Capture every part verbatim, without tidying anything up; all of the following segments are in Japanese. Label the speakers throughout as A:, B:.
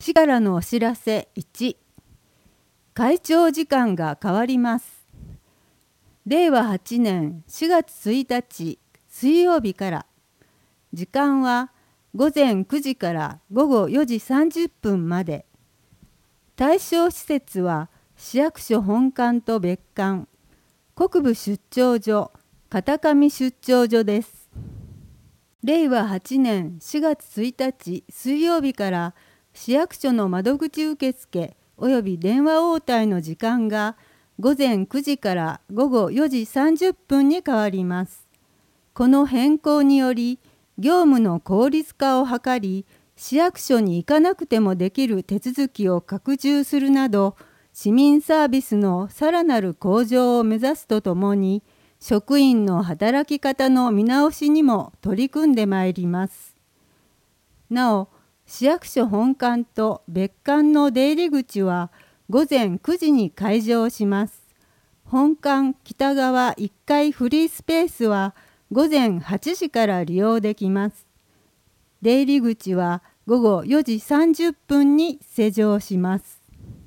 A: 市からのお知らせいち、会長時間が変わります。れいわはちねんしがつついたち水曜日から、時間はごぜんくじからごごよじさんじゅっぷんまで。対象施設は市役所本館と別館、国部出張所、片上出張所です。れいわはちねんしがつついたち水曜日から市役所の窓口受付および電話応対の時間がごぜんくじからごごよじさんじゅっぷんに変わります。この変更により業務の効率化を図り、市役所に行かなくてもできる手続きを拡充するなど、市民サービスのさらなる向上を目指すとともに、職員の働き方の見直しにも取り組んでまいります。なお、市役所本館と別館の出入り口はごぜんくじに開場します。本館北側いっかいフリースペースはごぜんはちじから利用できます。出入り口はごごよじさんじゅっぷんに施錠します。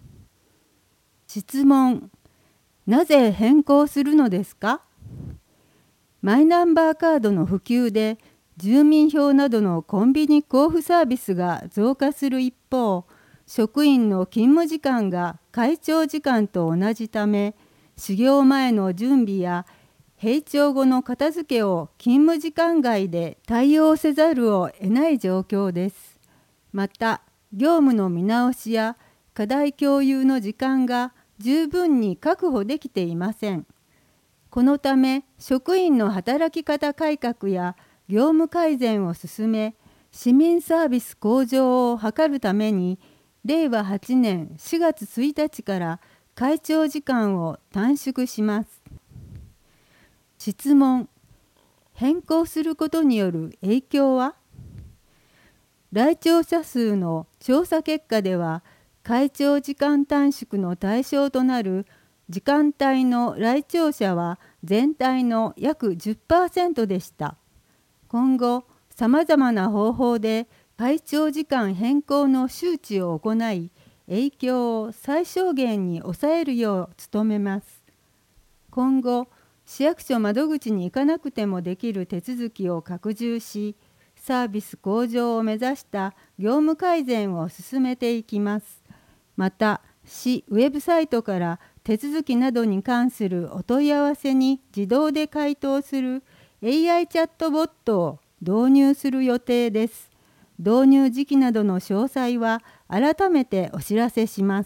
A: 質問：なぜ変更するのですか？マイナンバーカードの普及で住民票などのコンビニ交付サービスが増加する一方、職員の勤務時間が会長時間と同じため、始業前の準備や閉庁後の片付けを勤務時間外で対応せざるを得ない状況です。また、業務の見直しや課題共有の時間が十分に確保できていません。このため、職員の働き方改革や業務改善を進め、市民サービス向上を図るために、れいわはちねんしがつついたちから会長時間を短縮します。質問：変更することによる影響は？来庁者数の調査結果では、会長時間短縮の対象となる時間帯の来庁者は全体の約 じゅっパーセント でした。今後、さまざまな方法で会長時間変更の周知を行い、影響を最小限に抑えるよう努めます。今後、市役所窓口に行かなくてもできる手続きを拡充し、サービス向上を目指した業務改善を進めていきます。また、市ウェブサイトから手続きなどに関するお問い合わせに自動で回答する エーアイ チャットボットを導入する予定です。導入時期などの詳細は改めてお知らせします。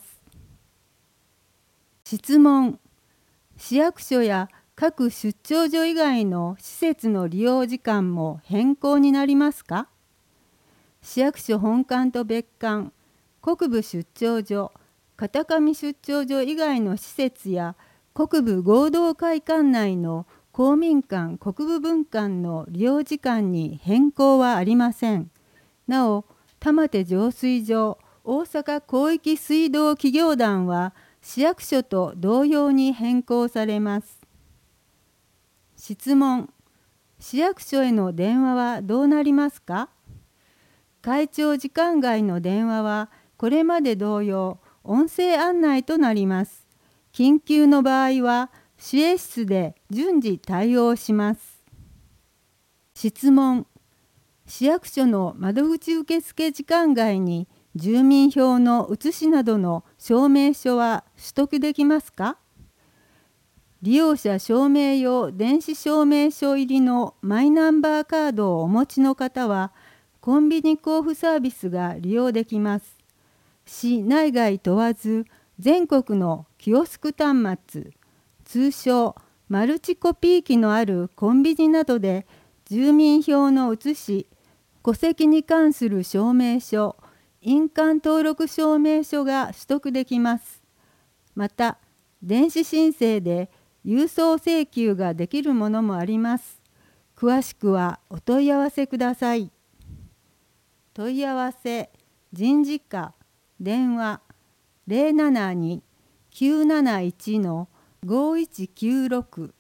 A: 質問：市役所や各出張所以外の施設の利用時間も変更になりますか？市役所本館と別館、国部出張所、片上出張所以外の施設や国部合同会館内の公民館・国部分館の利用時間に変更はありません。なお、玉手浄水場、大阪広域水道企業団は市役所と同様に変更されます。質問：市役所への電話はどうなりますか？会長時間外の電話はこれまで同様、音声案内となります。緊急の場合は市営室で順次対応します。質問：市役所の窓口受付時間外に住民票の写しなどの証明書は取得できますか？利用者証明用電子証明書入りのマイナンバーカードをお持ちの方は、コンビニ交付サービスが利用できます。市内外問わず、全国のキオスク端末、通称マルチコピー機のあるコンビニなどで、住民票の写し、戸籍に関する証明書、印鑑登録証明書が取得できます。また、電子申請で郵送請求ができるものもあります。詳しくはお問い合わせください。問い合わせ、人事課、電話 ゼロななに きゅうなないち ごいちきゅうろく